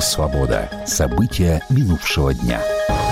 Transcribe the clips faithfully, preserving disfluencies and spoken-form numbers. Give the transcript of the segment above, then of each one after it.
Свобода. События минувшего дня.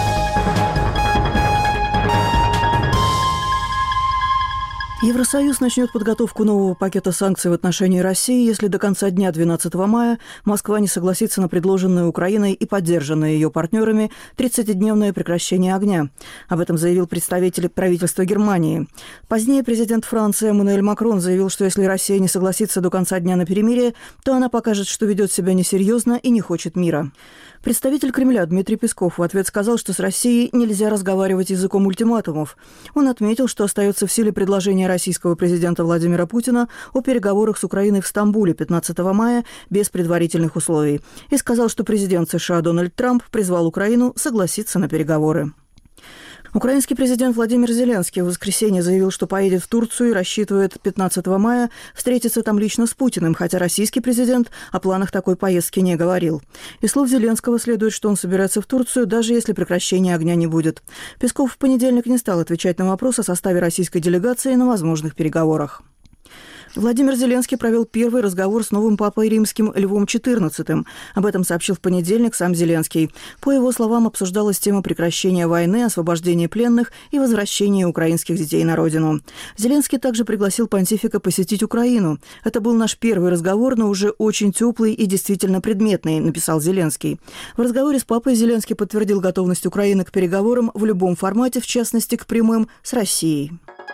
Евросоюз начнет подготовку нового пакета санкций в отношении России, если до конца дня двенадцатого мая Москва не согласится на предложенное Украиной и поддержанное ее партнерами тридцатидневное прекращение огня. Об этом заявил представитель правительства Германии. Позднее президент Франции Эммануэль Макрон заявил, что если Россия не согласится до конца дня на перемирие, то она покажет, что ведет себя несерьезно и не хочет мира. Представитель Кремля Дмитрий Песков в ответ сказал, что с Россией нельзя разговаривать языком ультиматумов. Он отметил, что остается в силе предложение российского президента Владимира Путина о переговорах с Украиной в Стамбуле пятнадцатого мая без предварительных условий. И сказал, что президент США Дональд Трамп призвал Украину согласиться на переговоры. Украинский президент Владимир Зеленский в воскресенье заявил, что поедет в Турцию и рассчитывает пятнадцатого мая встретиться там лично с Путиным, хотя российский президент о планах такой поездки не говорил. Из слов Зеленского следует, что он собирается в Турцию, даже если прекращения огня не будет. Песков в понедельник не стал отвечать на вопрос о составе российской делегации на возможных переговорах. Владимир Зеленский провел первый разговор с новым папой римским Львом четырнадцатым. Об этом сообщил в понедельник сам Зеленский. По его словам, обсуждалась тема прекращения войны, освобождения пленных и возвращения украинских детей на родину. Зеленский также пригласил понтифика посетить Украину. «Это был наш первый разговор, но уже очень теплый и действительно предметный», написал Зеленский. В разговоре с папой Зеленский подтвердил готовность Украины к переговорам в любом формате, в частности, к прямым с Россией.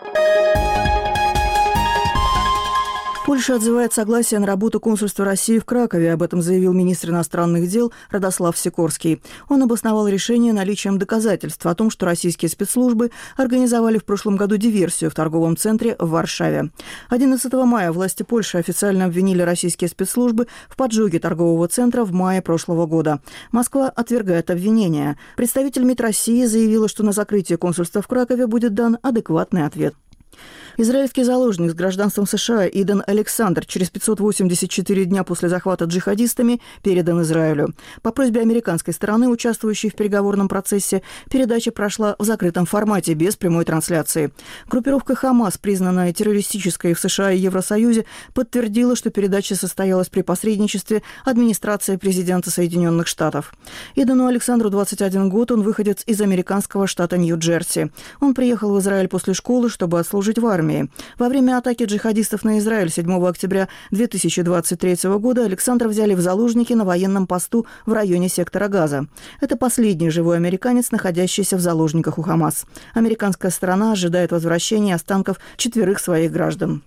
Польша отзывает согласие на работу консульства России в Кракове. Об этом заявил министр иностранных дел Радослав Сикорский. Он обосновал решение наличием доказательств о том, что российские спецслужбы организовали в прошлом году диверсию в торговом центре в Варшаве. одиннадцатого мая власти Польши официально обвинили российские спецслужбы в поджоге торгового центра в мае прошлого года. Москва отвергает обвинения. Представитель МИД России заявила, что на закрытие консульства в Кракове будет дан адекватный ответ. Израильский заложник с гражданством США Идан Александр через пятьсот восемьдесят четыре дня после захвата джихадистами передан Израилю. По просьбе американской стороны, участвующей в переговорном процессе, передача прошла в закрытом формате, без прямой трансляции. Группировка «Хамас», признанная террористической в США и Евросоюзе, подтвердила, что передача состоялась при посредничестве администрации президента Соединенных Штатов. Идану Александру двадцать один год, он выходец из американского штата Нью-Джерси. Он приехал в Израиль после школы, чтобы отслужить в армии. Во время атаки джихадистов на Израиль седьмого октября две тысячи двадцать третьего года Александра взяли в заложники на военном посту в районе сектора Газа. Это последний живой американец, находящийся в заложниках у Хамас. Американская сторона ожидает возвращения останков четверых своих граждан.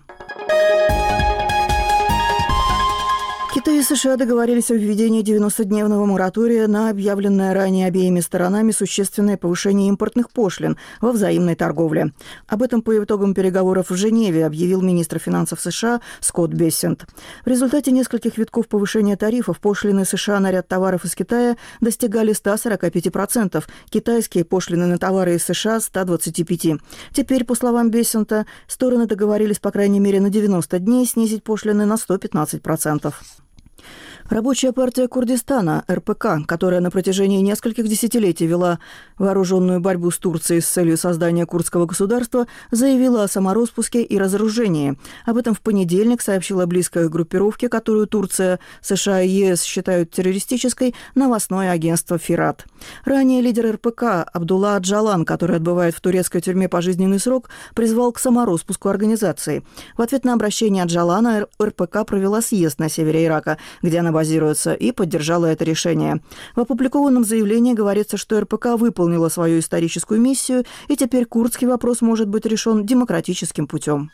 Китай и США договорились о введении девяностодневного моратория на объявленное ранее обеими сторонами существенное повышение импортных пошлин во взаимной торговле. Об этом по итогам переговоров в Женеве объявил министр финансов США Скотт Бессент. В результате нескольких витков повышения тарифов пошлины США на ряд товаров из Китая достигали ста сорока пяти процентов, китайские пошлины на товары из США – ста двадцати пяти процентов. Теперь, по словам Бессента, стороны договорились, по крайней мере, на девяносто дней снизить пошлины на сто пятнадцать процентов. Рабочая партия Курдистана, эр пэ ка, которая на протяжении нескольких десятилетий вела вооруженную борьбу с Турцией с целью создания курдского государства, заявила о самороспуске и разоружении. Об этом в понедельник сообщила близкая группировке, которую Турция, США и е эс считают террористической, новостное агентство «Фират». Ранее лидер эр пэ ка Абдулла Аджалан, который отбывает в турецкой тюрьме пожизненный срок, призвал к самороспуску организации. В ответ на обращение Аджалана эр пэ ка провела съезд на севере Ирака, где она базируется, и поддержала это решение. В опубликованном заявлении говорится, что эр пэ ка выполнила свою историческую миссию, и теперь курдский вопрос может быть решен демократическим путем.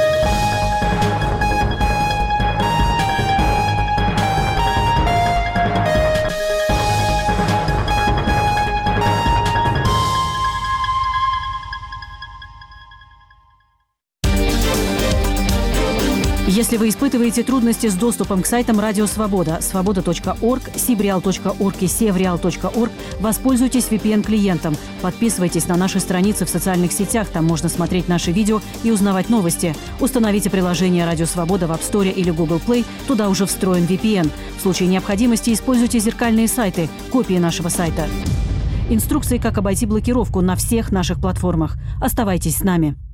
Если вы испытываете трудности с доступом к сайтам Радио Свобода, свобода точка орг, сибреал точка орг и севреал точка орг, воспользуйтесь ви пи эн-клиентом. Подписывайтесь на наши страницы в социальных сетях, там можно смотреть наши видео и узнавать новости. Установите приложение Радио Свобода в App Store или Google Play, туда уже встроен ви пи эн. В случае необходимости используйте зеркальные сайты, копии нашего сайта. Инструкции, как обойти блокировку на всех наших платформах. Оставайтесь с нами.